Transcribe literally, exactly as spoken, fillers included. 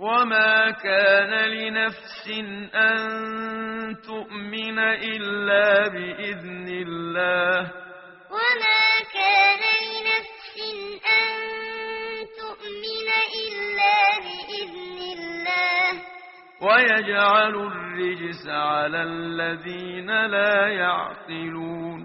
وما كان لنفس أن تؤمن إلا بإذن الله وما كان لنفس أن تؤمن إلا بإذن الله ويجعل الرجس على الذين لا يعقلون